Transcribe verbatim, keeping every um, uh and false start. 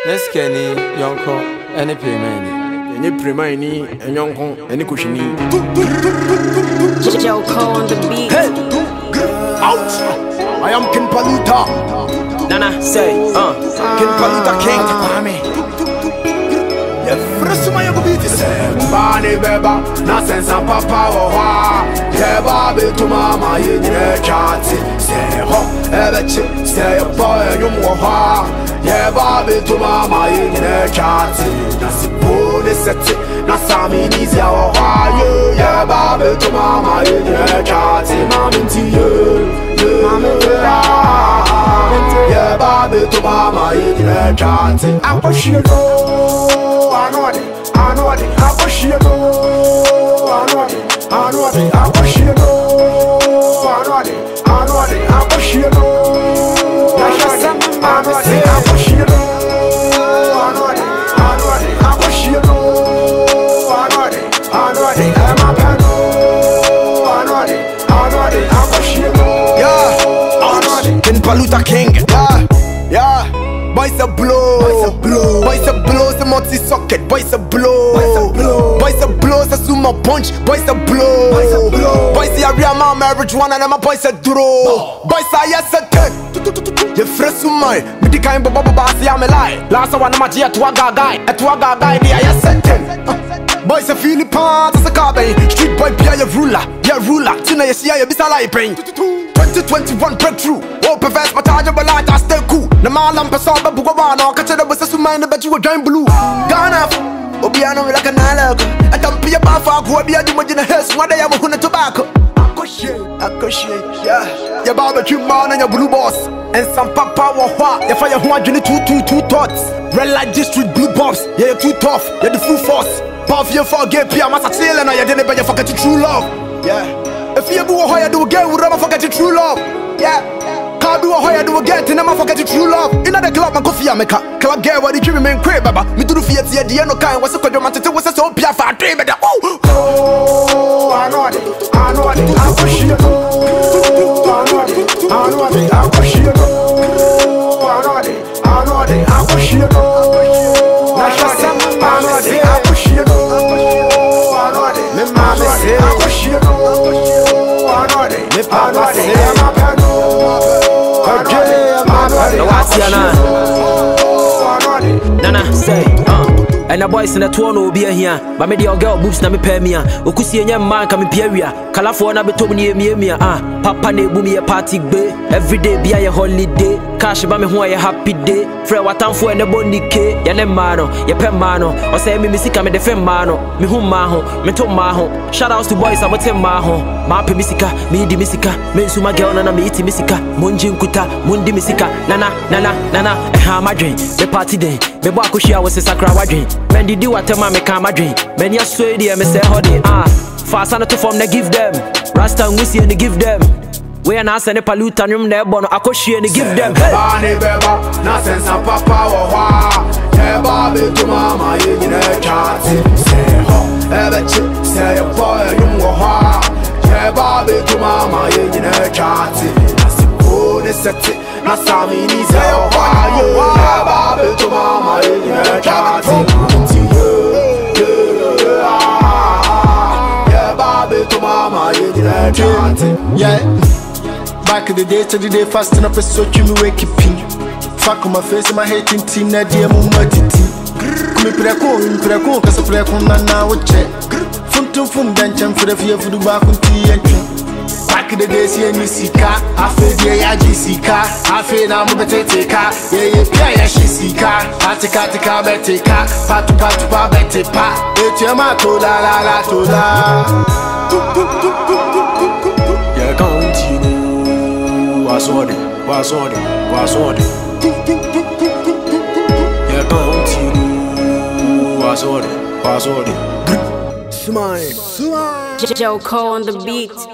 Let's Kenny, Yonko, any payment. Any Primani, and Yonko, any Kushini. Joe Cole on the beat. Hey! Out! I am Ken Paluta. Nana, say, uh, Ken Paluta King. Yeah, first my beat is Bani Beba, Nonsense and Papa. Yeah, Bobby to Mama, you can't say, ho, ever chip, say a boy, you more. Yeah, Bobby to Mama, you can't see. That's the bonus set it. That's how me easy. Yeah, Bobby to Mama, you can't see. Mom into you. Yeah, Bobby to Mama, you can't see. I push you go. I know it. I know it. I push you go. I know it. I know it. I push you go. I know it. I know it. I push you go. I know it. I push you go. I know it. I know it. I push you go. I know it. I know it. I'm a pano. I know it. I know it. I push you go. Yeah. I know it. Ken Paluta King. Yeah. Yeah. Boys a blow. Boys a blow. Boys a blow. The multi socket. Boys a blow. Boys a blow. Boys a blow. The sumo punch. Boys a blow. Boys a blow. Boys the area my marriage one and I'm a boys a draw. Boys a yes a ten. You fresh to mine. Me the kind of baba bossy I'm a lie. Last one I'm a G at Waga guy. At Waga guy the I yes a ten. Boys a feel the part as a carbine. Street boy be a ruler. Yeah ruler. Tina you see you be a lie pain. twenty twenty-one breakthrough. Open vest, but I just like I stay cool. The man I'm passing by Bugabano. Catch it with a mind but you were drawing blue. Ghana. Obiano like a nala. I don't be a bafa. Who be a doing in the house. One day I'm going to tobacco. Yeah. Your barbecue man and your blue boss. And some papa wa hwa. You fire who are two two two thoughts. Red light district blue bobs. Yeah, you're too tough. You're the full force. Puff your forget Pia Massa and I didn't but you forget your true love. Yeah. If you do a higher do again, we'll never forget your true love. Yeah. Can't do a higher do again, to never forget your true love. In the club, my coffee, I'm a club girl, what did you remain crib, Baba? Me do the Fiat, the end of kind, what's a quadro man to was a so pia for a dream. Oh, I know it, I know it, I push you. I know it, I know it, I push you. I know it, I know it, I push you. I know it, I push you. I know it, I push you. Nana, say, uh, and the boys in the two will be here. But me the girl boobs na me pay me. Ukusi enya man ka me pieria. California be to me me me ah. Papa ne bu me a party bay. Every day be a holiday. Cash ba me ho a happy day. Frɛ watamfo ene boni ke. Ya ne ma no, ye pɛ ma no. O say me misika me de fe ma no. Me hu ma ho, me to ma ho. Shout outs to boys abote ma ho. Ma pe misika, me di misika. Me nsu ma girl na na me iti misika. Monji nkuta, mundi misika. Nana, nana, nana. E ha ma dwen. Me party day. Me bo akohia wo se sakra wadwen. Men didi watema me ka ma dwen. Men ya so e de me say hodi ah. Fast and to form they give them. Rasta ngusi and give them. We are not sending Paluta room there, but I could share and give them. Bani Beba, nonsense and Papa. Yeah, Bobby to Mama, you can't say ho. Ever chip, say a boy, you more. Yeah, Bobby to Mama, you can't see. That's the bonus set it. That's how me easy. Yeah, Bobby to Mama, you can't see. Yeah, Bobby to Mama, you can't see. Yeah. Back in the day, to the day, fasting up a so you me wake up. Fuck on my face, my hating team, that dear mumati. Come preko, preko, cause a preko, now we check. Fun to fun, then jump for the fear for the back on tea and tea. Back in the days, yeah, you see car, I feel the A I G C car, I feel now I'm a potato car, yeah, yeah, yeah, she see car, I take out the car, betty car, pat to pat to pat, betty pat, it's your ma to la la la to la. Yeah, continue. What's on it? What's on it? What's on it? Yeah, continue. What's on it? What's on it? Smile. Smile. Joe Cole on the beat.